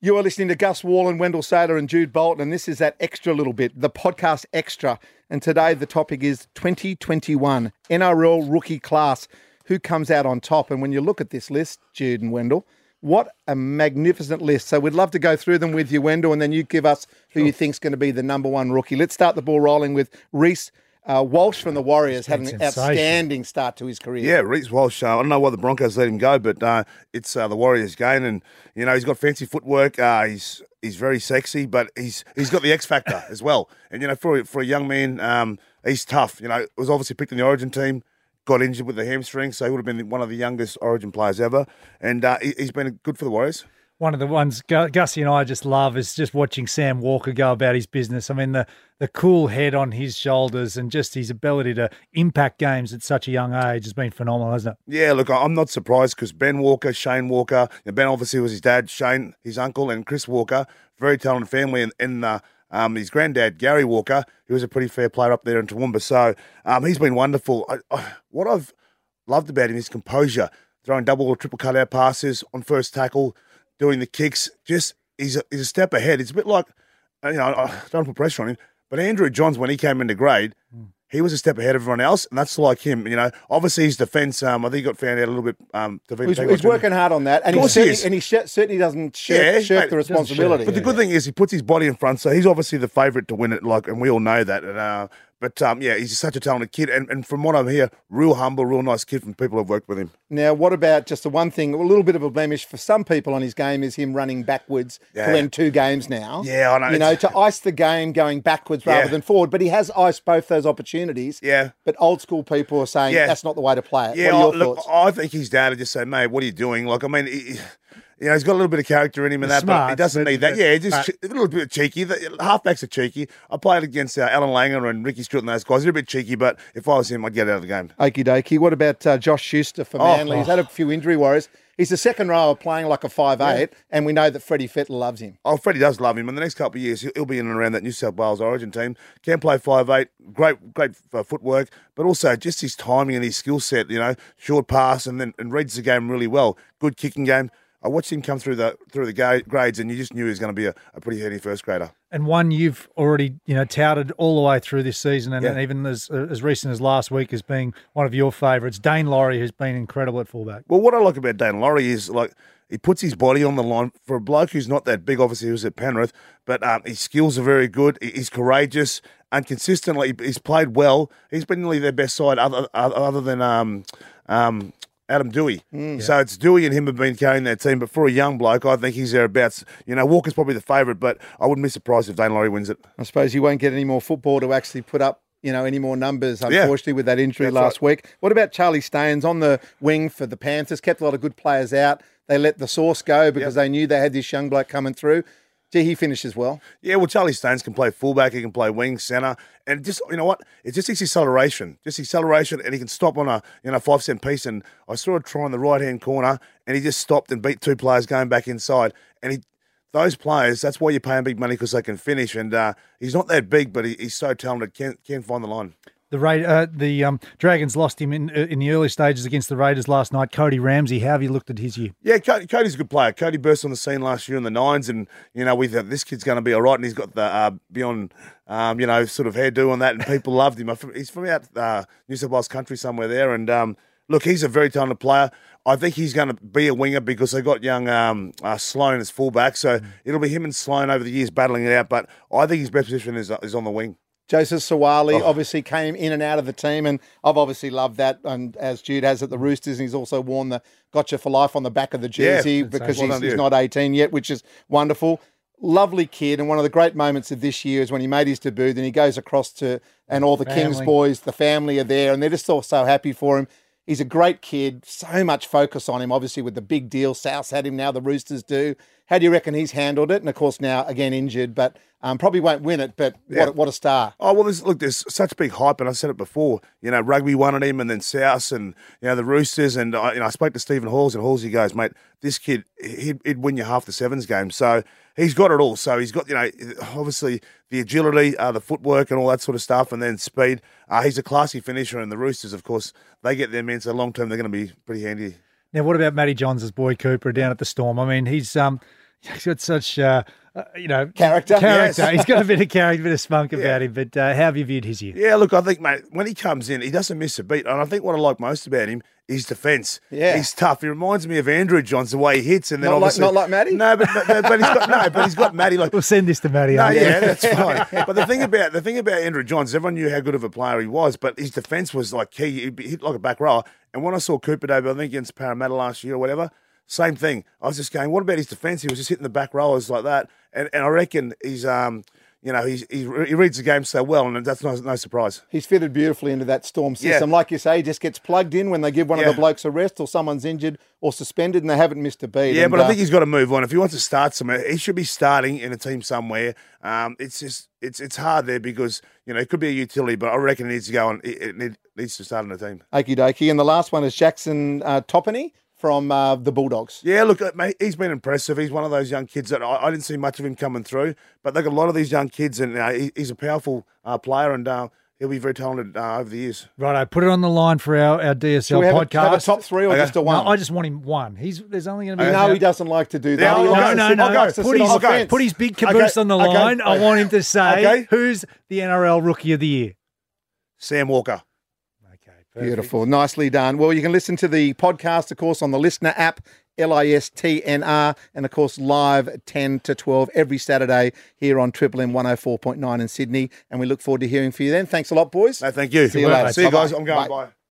You are listening to Gus Wallen, Wendell Saylor and Jude Bolton, and this is that extra little bit, the podcast extra. And today the topic is 2021 NRL rookie class. Who comes out on top? And when you look at this list, Jude and Wendell, what a magnificent list. So we'd love to go through them with you, Wendell, and then you give us who you think's going to be the number one rookie. Let's start the ball rolling with Reece Walsh from the Warriors. Had an outstanding start to his career. Yeah, Reece Walsh. I don't know why the Broncos let him go, but it's the Warriors' game, and you know he's got fancy footwork. He's very sexy, but he's got the X factor as well. And you know, for a young man, he's tough. You know, was obviously picked in the Origin team. Got injured with the hamstring, so he would have been one of the youngest Origin players ever, and he's been good for the Warriors. One of the ones Gussie and I just love is just watching Sam Walker go about his business. I mean, the cool head on his shoulders and just his ability to impact games at such a young age has been phenomenal, hasn't it? Yeah, look, I'm not surprised because Ben Walker, Shane Walker, Ben obviously was his dad, Shane, his uncle, and Chris Walker, very talented family, and his granddad, Gary Walker, he was a pretty fair player up there in Toowoomba. So he's been wonderful. What I've loved about him is composure, throwing double or triple cutout passes on first tackle, doing the kicks. Just he's a step ahead. It's a bit like, you know, I don't put pressure on him, but Andrew Johns, when he came into grade, he was a step ahead of everyone else, and that's like him. You know, obviously his defence, I think he got found out a little bit. He's working hard on that, and he certainly doesn't shirk the responsibility. But the good thing is he puts his body in front, so he's obviously the favourite to win it. Like, and we all know that. And, yeah, he's such a talented kid, and from what I'm hearing, real humble, real nice kid from people who've worked with him. Now, what about just the one thing, a little bit of a blemish for some people on his game is him running backwards to end 2 games now. Yeah, I know. You know, to ice the game going backwards rather than forward, but he has iced both those opportunities. Yeah. But old school people are saying that's not the way to play it. Yeah, what are your thoughts? I think his dad would just say, mate, what are you doing? Like, I mean, you know, he's got a little bit of character in him and that, but he doesn't need that. Yeah, just a little bit cheeky. The halfbacks are cheeky. I played against Alan Langer and Ricky Stewart and those guys. They're a bit cheeky, but if I was him, I'd get out of the game. Okie dokie. What about Josh Schuster for Manly? He's had a few injury worries. He's the second rower playing like a 5'8", and we know that Freddie Fetler loves him. Oh, Freddie does love him. In the next couple of years, he'll be in and around that New South Wales Origin team. Can play 5'8", great footwork, but also just his timing and his skill set, you know, short pass and reads the game really well. Good kicking game. I watched him come through the grades, and you just knew he was going to be a pretty heady first grader. And one you've already, you know, touted all the way through this season, and even as recent as last week as being one of your favourites, Dane Laurie, who's been incredible at fullback. Well, what I like about Dane Laurie is like he puts his body on the line for a bloke who's not that big. Obviously, he was at Penrith, but his skills are very good. He's courageous and consistently. He's played well. He's been nearly their best side, other than Adam Dewey. So it's Dewey and him have been carrying that team, but for a young bloke, I think he's thereabouts. You know, Walker's probably the favourite, but I wouldn't be surprised if Dane Laurie wins it. I suppose you won't get any more football to actually put up, you know, any more numbers, unfortunately, with that injury last week. What about Charlie Staines on the wing for the Panthers? Kept a lot of good players out. They let the Source go because they knew they had this young bloke coming through. Gee, he finishes well. Yeah, well, Charlie Staines can play fullback, he can play wing, centre, and just, you know what, it's just his acceleration, and he can stop on a 5-cent piece, and I saw a try in the right-hand corner, and he just stopped and beat 2 players going back inside, and those players, that's why you pay him big money, because they can finish, and he's not that big, but he's so talented, can find the line. The Dragons lost him in the early stages against the Raiders last night. Cody Ramsey, how have you looked at his year? Yeah, Cody's a good player. Cody burst on the scene last year in the Nines, and you know we thought this kid's going to be all right, and he's got the beyond sort of hairdo on that, and people loved him. He's from out New South Wales country somewhere there, and look, he's a very talented player. I think he's going to be a winger because they got young Sloan as fullback, so it'll be him and Sloan over the years battling it out. But I think his best position is on the wing. Joseph Sawali obviously came in and out of the team, and I've obviously loved that. And as Jude has at the Roosters, and he's also worn the Gotcha for Life on the back of the jersey because he's not 18 yet, which is wonderful. Lovely kid, and one of the great moments of this year is when he made his debut. Then he goes across to, and all the Kings boys, the family are there, and they're just all so happy for him. He's a great kid, so much focus on him, obviously, with the big deal. South's had him now, the Roosters do. How do you reckon he's handled it? And, of course, now, again, injured, but probably won't win it, but what a star. Oh, well, there's such big hype, and I said it before. You know, rugby wanted him, and then South, and, you know, the Roosters, and I spoke to Stephen Halls, and Halsey goes, mate, this kid, he'd win you half the Sevens game. So he's got it all. So he's got, you know, obviously the agility, the footwork and all that sort of stuff, and then speed. He's a classy finisher, and the Roosters, of course, they get their men, so long term they're going to be pretty handy. Now, what about Matty Johns' boy Cooper down at the Storm? I mean, he's He's got such, Character. Yes. Yes. He's got a bit of character, a bit of spunk about him. But how have you viewed his year? Yeah, look, I think, mate, when he comes in, he doesn't miss a beat. And I think what I like most about him is defence. Yeah. He's tough. He reminds me of Andrew Johns, the way he hits. And then not obviously, like Matty? No, but he's got Matty. Like, We'll send this to Matty. no, yeah, that's fine. But the thing about Andrew Johns, everyone knew how good of a player he was, but his defence was like key. He hit like a back rower. And when I saw Cooper Day, I think against Parramatta last year or whatever, same thing. I was just going, what about his defence? He was just hitting the back rowers like that. And I reckon he's, he reads the game so well, and that's no surprise. He's fitted beautifully into that Storm system. Like you say, he just gets plugged in when they give one of the blokes a rest or someone's injured or suspended and they haven't missed a beat. Yeah, but I think he's got to move on. If he wants to start somewhere, he should be starting in a team somewhere. It's hard there because, it could be a utility, but I reckon he needs to go on. It needs to start in a team. Okie dokie. And the last one is Jackson Topany from the Bulldogs. Yeah, look, mate, he's been impressive. He's one of those young kids that I didn't see much of him coming through, but they've got a lot of these young kids, and he's a powerful player, and he'll be very talented over the years. Right, I put it on the line for our DSL Should we podcast. have a top three or just a one? No, I just want him one. There's only going to be. No, he doesn't like to do that. No. Put his big caboose on the line. I want him to say who's the NRL Rookie of the Year. Sam Walker. Perfect. Beautiful. Nicely done. Well, you can listen to the podcast, of course, on the Listener app, LISTNR, and, of course, live 10 to 12 every Saturday here on Triple M 104.9 in Sydney. And we look forward to hearing from you then. Thanks a lot, boys. No, thank you. See you later. See you guys. I'm going. Bye.